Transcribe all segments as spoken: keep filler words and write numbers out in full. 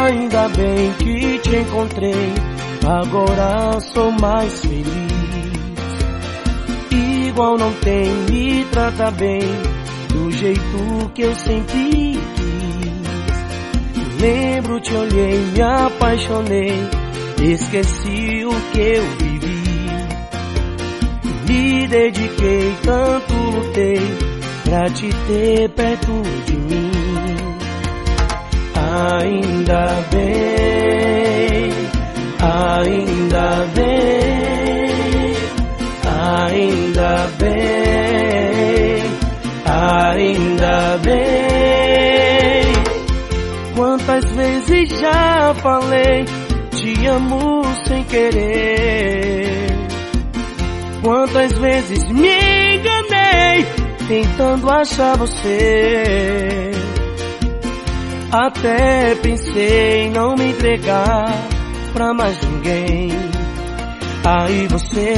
Ainda bem que te encontrei, agora sou mais feliz. Igual não tem, me trata bem, do jeito que eu sempre quis. Lembro, te olhei, me apaixonei, esqueci o que eu vivi. Me dediquei, tanto lutei, pra te ter perto de mim. Ainda bem, ainda bem, ainda bem, ainda bem. Quantas vezes já falei, te amo sem querer. Quantas vezes me enganei, tentando achar você. Até pensei em não me entregar pra mais ninguém. Aí você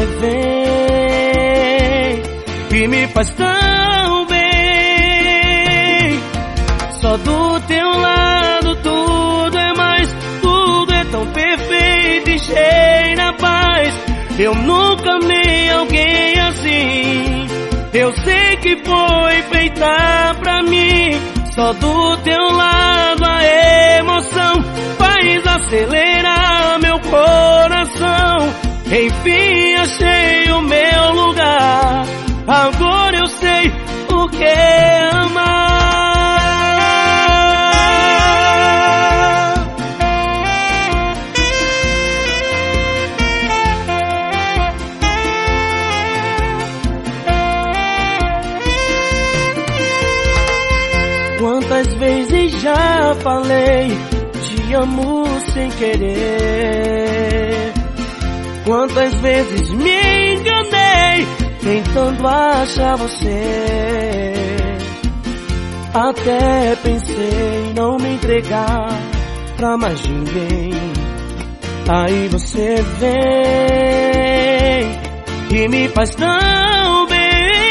vem e me faz tão bem. Só do teu lado tudo é mais, tudo é tão perfeito e cheio na paz. Eu nunca amei alguém assim. Eu sei que foi feita pra mim. Só do teu lado a emoção faz acelerar meu coração. Enfim achei o meu lugar, agora eu sei o que é amar. Quantas vezes já falei, te amo sem querer. Quantas vezes me enganei, tentando achar você. Até pensei em não me entregar pra mais ninguém. Aí você vem e me faz tão bem.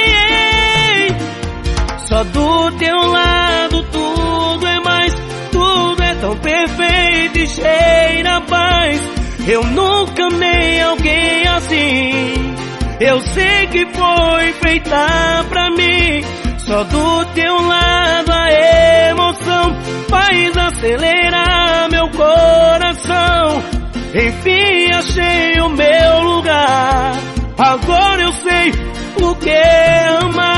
Só do teu lado tudo é mais, tudo é tão perfeito e cheio na paz. Eu nunca amei alguém assim. Eu sei que foi feita pra mim. Só do teu lado a emoção faz acelerar meu coração. Enfim achei o meu lugar, agora eu sei o que é amar.